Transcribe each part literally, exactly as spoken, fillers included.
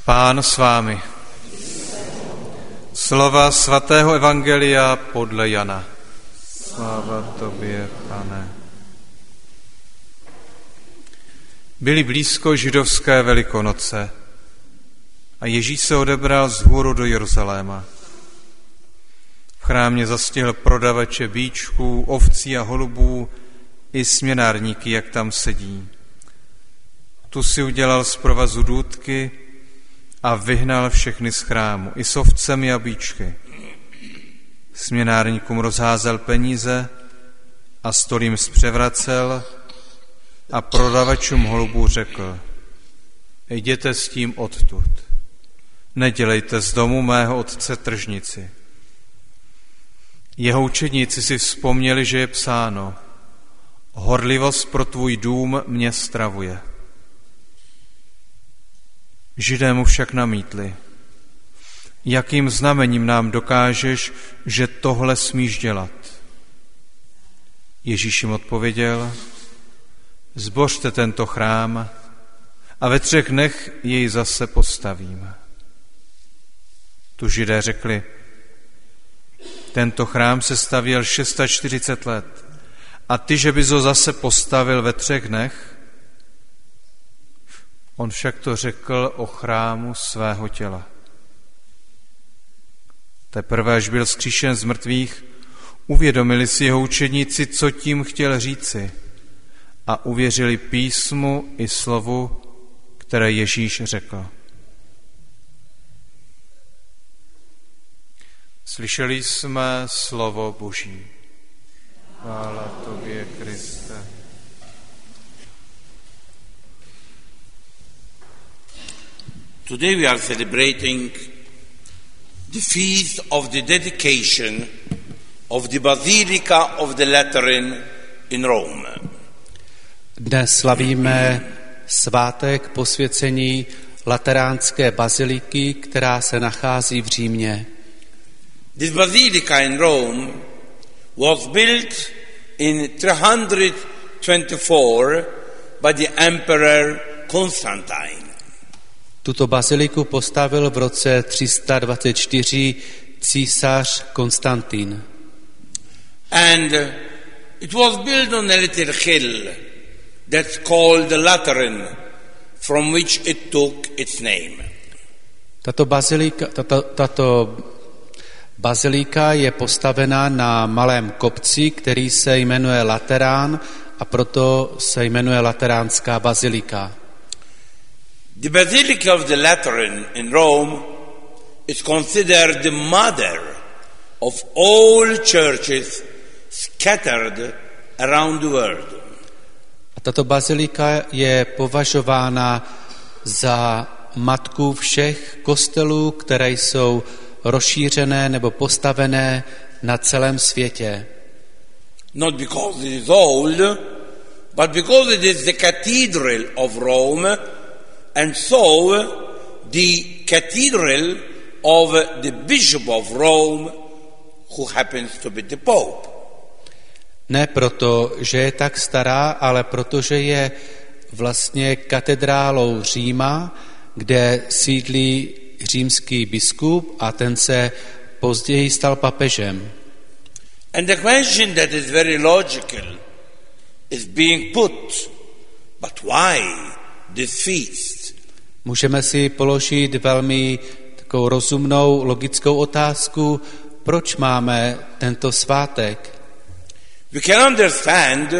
Pán s vámi. Slova svatého evangelia podle Jana. Sláva tobě, Pane. Byly blízko židovské Velikonoce a Ježíš se odebral vzhůru do Jeruzaléma. V chrámě zastihl prodavače bíčků, ovcí a holubů i směnárníky, jak tam sedí. Tu si udělal z provazu důtky a vyhnal všechny z chrámu, i s ovcemi a bíčky. Směnárníkům rozházel peníze a stol jim zpřevracel a prodavačům holubů řekl: jděte s tím odtud, nedělejte z domu mého otce tržnici. Jeho učedníci si vzpomněli, že je psáno: horlivost pro tvůj dům mě stravuje. Židé mu však namítli: jakým znamením nám dokážeš, že tohle smíš dělat? Ježíš jim odpověděl: zbořte tento chrám a ve třech dnech jej zase postavím. Tu Židé řekli: tento chrám se stavěl čtyřicet šest let a ty, že bys ho zase postavil ve třech dnech? On však to řekl o chrámu svého těla. Teprve, až byl vzkříšen z mrtvých, uvědomili si jeho učedníci, co tím chtěl říci, a uvěřili písmu i slovu, které Ježíš řekl. Slyšeli jsme slovo Boží. Chvála tobě, Kriste. Today we are celebrating the feast of the dedication of the Basilica of the Lateran in Rome. Dnes slavíme svátek posvěcení Lateránské baziliky, která se nachází v Římě. This basilica in Rome was built in three twenty-four by the Emperor Constantine. Tuto baziliku postavil v roce tři sta dvacet čtyři císař Konstantin. And it was built on a little hill that's called the Lateran, from which it took its name. Tato bazilika, tato, tato bazilika je postavená na malém kopci, který se jmenuje Laterán, a proto se jmenuje Lateránská bazilika. The Basilica of the Lateran in Rome is considered the mother of all churches scattered around the world. A tato bazilika je považována za matku všech kostelů, které jsou rozšířené nebo postavené na celém světě. Not because it is old, but because it is the cathedral of Rome, and so the cathedral of the Bishop of Rome, who happens to be the Pope. Ne proto, že je tak stará, ale protože je vlastně katedrálou Říma, kde sídlí římský biskup a ten se později stal papežem. And the question that is very logical is being put, but why this feast? Můžeme si položit velmi takovou rozumnou, logickou otázku, proč máme tento svátek? We can understand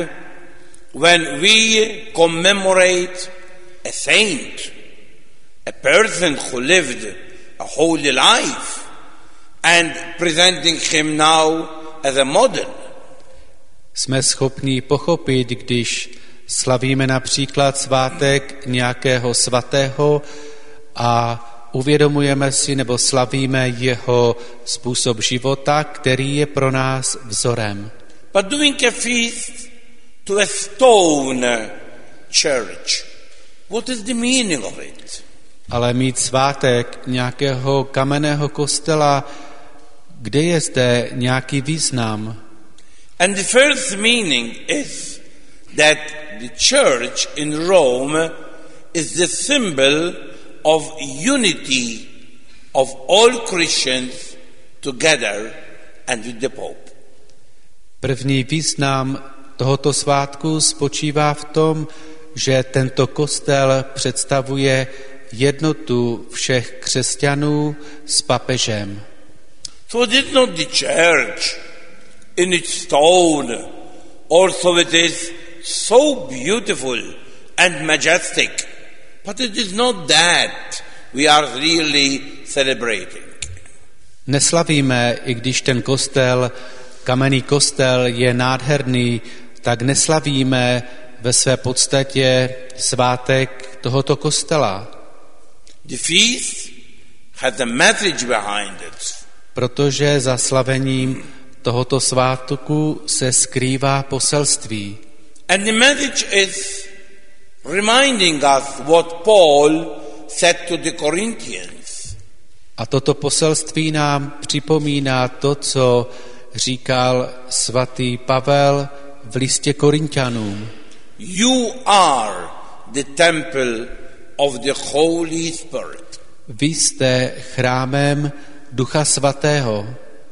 when we commemorate a saint, a person who lived a holy life, and presenting him now as a model. Jsme schopni pochopit, když slavíme například svátek nějakého svatého a uvědomujeme si nebo slavíme jeho způsob života, který je pro nás vzorem. But doing a feast to a stone church, what is the meaning of it? Ale mít svátek nějakého kamenného kostela, kde je zde nějaký význam? And the first meaning is that the church in Rome is the symbol of unity of all Christians together and with the Pope. První význam tohoto svátku spočívá v tom, že tento kostel představuje jednotu všech křesťanů s papežem. So it is not the church in its stone, also it is so beautiful and majestic, but it is not that we are really celebrating. Neslavíme, i když ten kostel, kamenný kostel je nádherný, tak neslavíme ve své podstatě svátek tohoto kostela. The feast has a message behind it. Protože za slavením tohoto svátku se skrývá poselství. And the message is reminding us what Paul said to the Corinthians. A toto poselství nám připomíná to, co říkal svatý Pavel v listě Korinťanům. You are the temple of the Holy Spirit. Vy jste chrámem Ducha Svatého.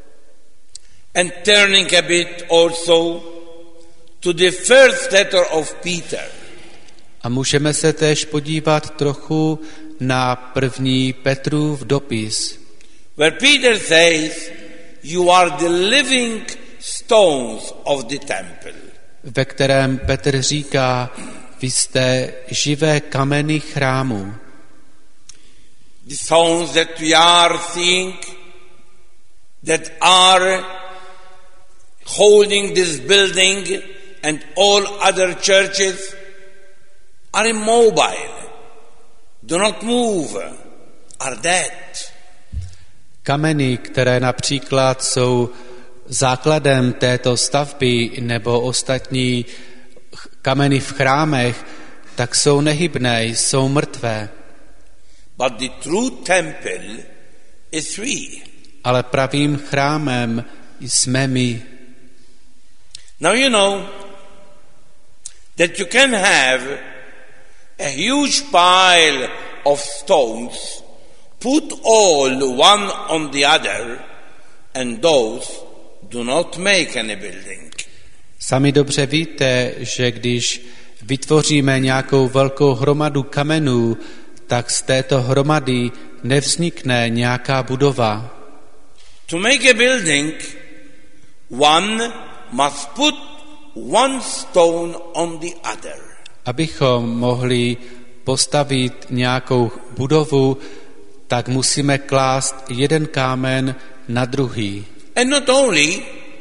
And turning a bit also to the first letter of Peter. A můžeme se též podívat trochu na první Petrův dopis, where Peter says, you are the living stones of the temple. ve kterém Petr říká, vy jste živé kameny chrámu. The stones that we are seeing, that are holding this building and all other churches, are immobile, do not move, are dead. Kameny, které například jsou základem této stavby nebo ostatní kameny v chrámech, tak jsou nehybné, jsou mrtvé. But the true temple is we. Ale pravým chrámem jsme my. Now you know that you can have a huge pile of stones, put all one on the other, and those do not make any building. Sami dobře víte, že když vytvoříme nějakou velkou hromadu kamenů, tak z této hromady nevznikne nějaká budova. To make a building, one must put one stone on the other. Abychom mohli postavit nějakou budovu, tak musíme klást jeden kámen na druhý. And not only,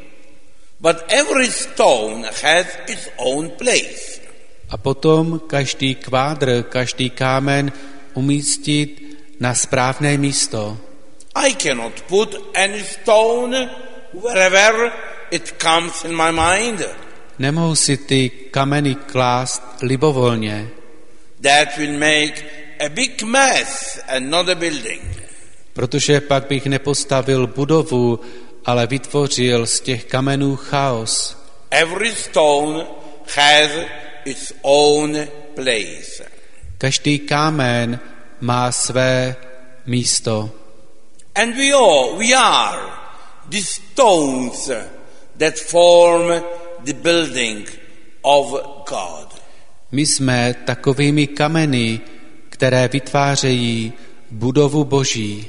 but every stone has its own place. A potom každý kvádr, každý kámen umístit na správné místo. I cannot put any stone wherever it comes in my mind. Nemohu si ty kameny klást libovolně. That will make a big mess and not a building. Protože pak bych nepostavil budovu, ale vytvořil z těch kamenů chaos. Every stone has its own place. Každý kámen má své místo. And we all, we are the stones that form the building of God. My jsme takovými kameny, které vytvářejí budovu Boží.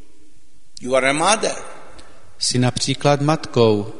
You are a mother. Jsi například matkou.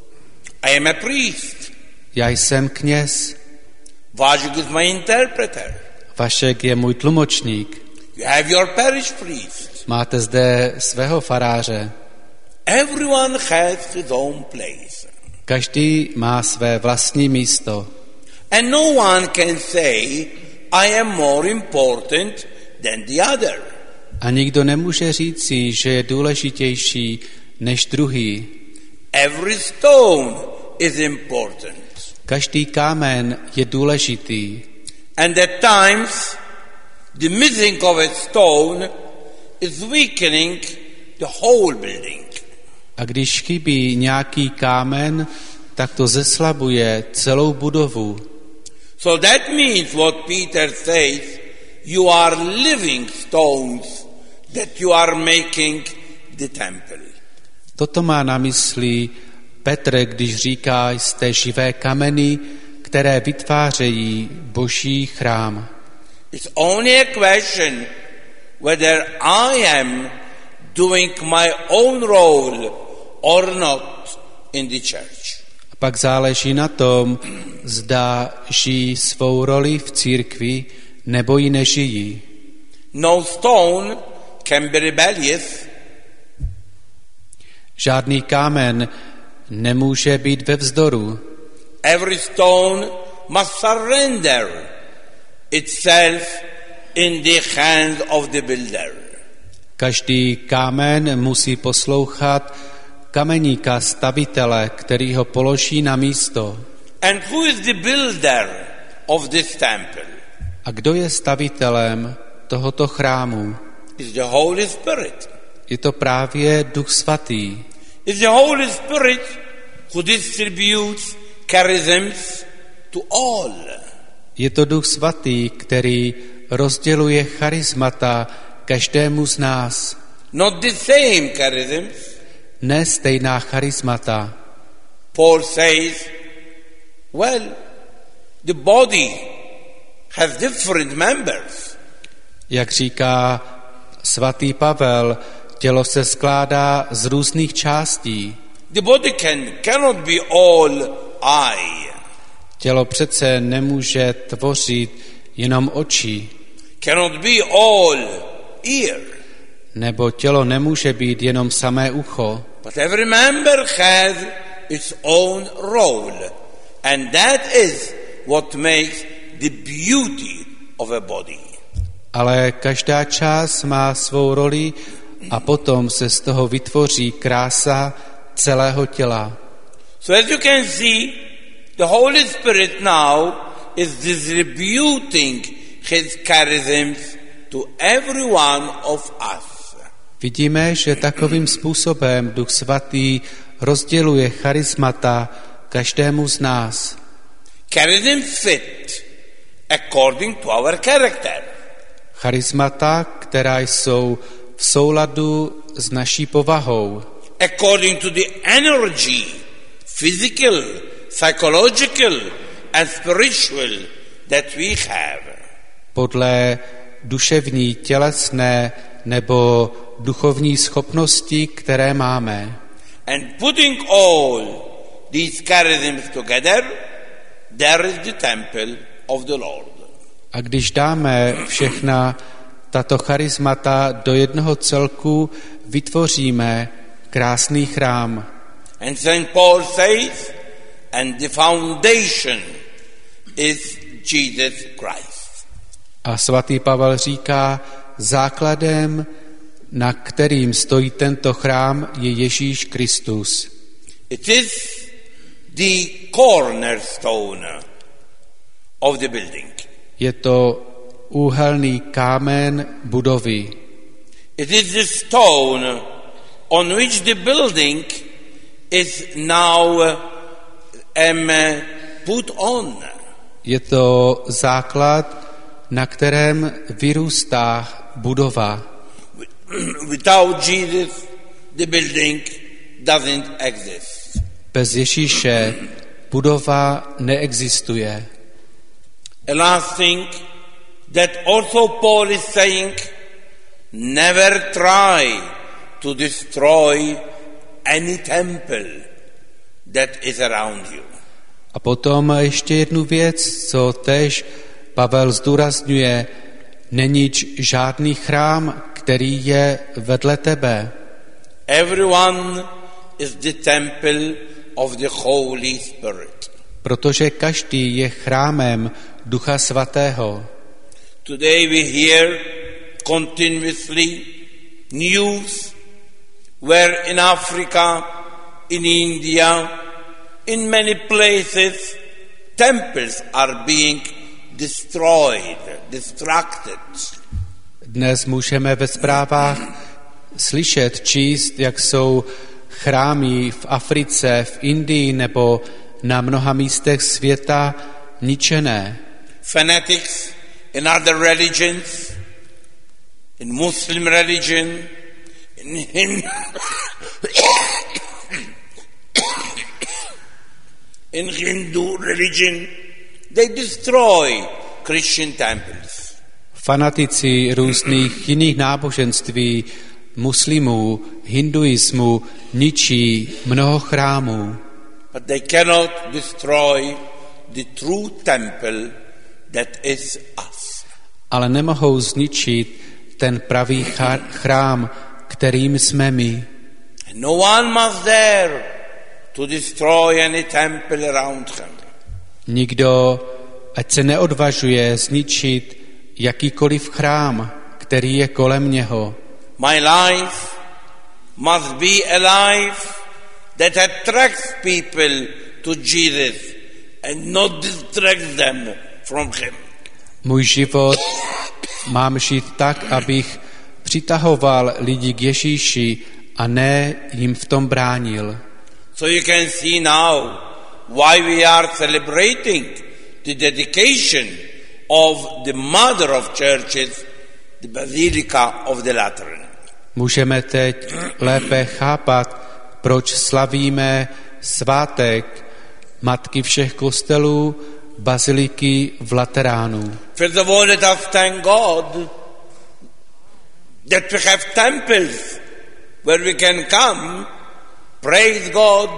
I am a priest. Já jsem kněz. Vajik is my interpreter. Vašek je můj tlumočník. You have your parish priest. Máte zde svého faráře. Everyone has his own place. Každý má své vlastní místo. And no one can say, I am more important than the other. A nikdo nemůže říci, že je důležitější než druhý. Every stone is important. Každý kámen je důležitý. And at times, the missing of a stone is weakening the whole building. A když chybí nějaký kámen, tak to zeslabuje celou budovu. So that means what Peter says, you are living stones that you are making the temple. Toto má na mysli Petr, když říká, jste živé kameny, které vytvářejí Boží chrám. It's only a question whether I am doing my own role or not in the church. A pak záleží na tom, zda žijí svou roli v církvi, nebo ji nežijí. No stone can be rebellious. Žádný kámen nemůže být ve vzdoru. Every stone must surrender itself in the hands of the builder. Každý kámen musí poslouchat kameníka stavitele, který ho položí na místo. And who is the builder of this temple? A kdo je stavitelem tohoto chrámu? Is the Holy Spirit. Je to právě Duch Svatý. Is the Holy Spirit who distributes charisms to all. Je to Duch Svatý, který rozděluje charismata každému z nás. Not the same charisms. Ne stejná charismata. Paul says, well, the body has different members. Jak říká svatý Pavel, tělo se skládá z různých částí. The body can, cannot be all eye. Tělo přece nemůže tvořit jenom oči. Cannot be all ear. Nebo tělo nemůže být jenom samé ucho. But every member has its own role. And that is what makes the beauty of a body. Ale každá část má svou roli a potom se z toho vytvoří krása celého těla. So as you can see, the Holy Spirit now is distributing his charisms to every one of us. Vidíme, že takovým způsobem Duch Svatý rozděluje charismata každému z nás. Charisms fit according to our character. Charismata, která jsou v souladu s naší povahou. According to the energy, physical, psychological and spiritual that we have. Podle duševní, tělesné nebo duchovní schopnosti, které máme. And putting all these charisms together, there is the temple of the Lord. A když dáme všechna tato charismata do jednoho celku, vytvoříme krásný chrám. And Saint Paul says, and the foundation is Jesus Christ. A svatý Pavel říká, základem, na kterým stojí tento chrám, je Ježíš Kristus. It is the cornerstone of the building. Je to úhelný kámen budovy. It is the stone on which the building is now um, put on. Je to základ, na kterém vyrůstá budova. Without Jesus, the building doesn't exist. Bez Ježíše budova neexistuje. A last thing that also Paul is saying, never try to destroy any temple that is around you. A potom ještě jednu věc, co též Pavel zdůrazňuje, nenič žádný chrám, který je vedle tebe. Everyone is the temple of the Holy Spirit. Protože každý je chrámem Ducha Svatého. Today we hear continuously news where in Africa, in India, in many places, temples are being destroyed, distracted. Dnes můžeme ve zprávách slyšet, číst, jak jsou chrámy v Africe, v Indii nebo na mnoha místech světa ničené. Fanatics in other religions, in Muslim religion, in Hindu, in Hindu religion, they destroy Christian temples. Fanatici různých jiných náboženství, muslimů, hinduismu ničí mnoho chrámů. But they cannot destroy the true temple that is us. Ale nemohou zničit ten pravý chrám, kterým jsme my. And no one must dare to destroy any temple around him. Nikdo, ať se neodvažuje zničit jakýkoliv chrám, který je kolem něho. My life must be a life that attracts people to Jesus and not distracts them from him. Můj život mám žít tak, abych přitahoval lidi k Ježíši a ne jim v tom bránil. So you can see now why we are celebrating the dedication of the mother of churches, the Basilica of the Lateran. Můžeme teď lépe chápat, proč slavíme svátek Matky všech kostelů Baziliky v Lateránu. First of all, let us thank God that we have temples where we can come, praise God,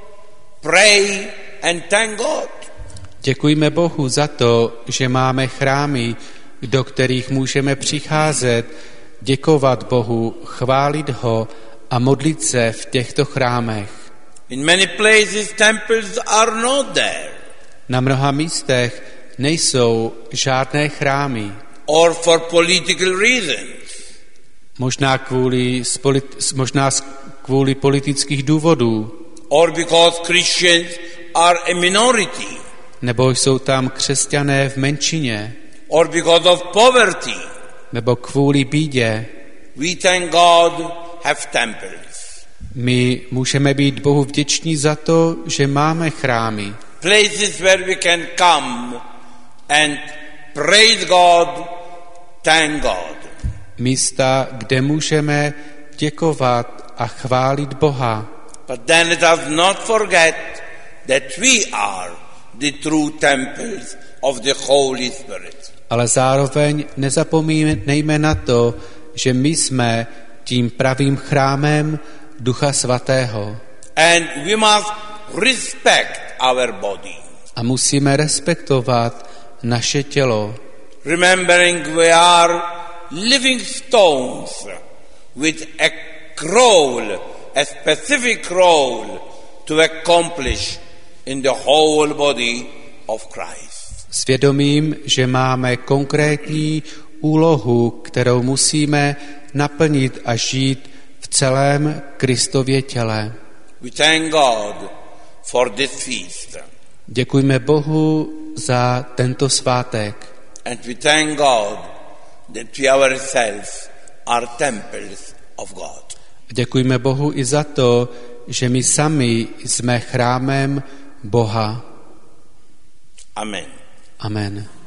pray and thank God. Děkujme Bohu za to, že máme chrámy, do kterých můžeme přicházet, děkovat Bohu, chválit ho a modlit se v těchto chrámech. In many places temples are not there. Na mnoha místech nejsou žádné chrámy. Or for political reasons. Možná kvůli, možná kvůli politických důvodů. Or because Christians are a minority. Nebo jsou tam křesťané v menšině. Or because of poverty. Nebo kvůli bídě. We thank God have temples. My můžeme být Bohu vděční za to, že máme chrámy. Places where we can come and praise God, thank God. Místa, kde můžeme děkovat a chválit Boha. But then let us not forget that we are the true temples of the Holy Spirit. Ale zároveň nezapomínejme na to, že my jsme tím pravým chrámem Ducha Svatého. And we must respect our body. A musíme respektovat naše tělo. Remembering we are living stones with a role, a specific role to accomplish in the whole body of Christ. Svědomím, že máme konkrétní úlohu, kterou musíme naplnit a žít v celém Kristově těle. We thank God for this feast. Děkujme Bohu za tento svátek. And we thank God that we ourselves are temples of God. Děkujme Bohu i za to, že my sami jsme chrámem Boha. Amen. Amen.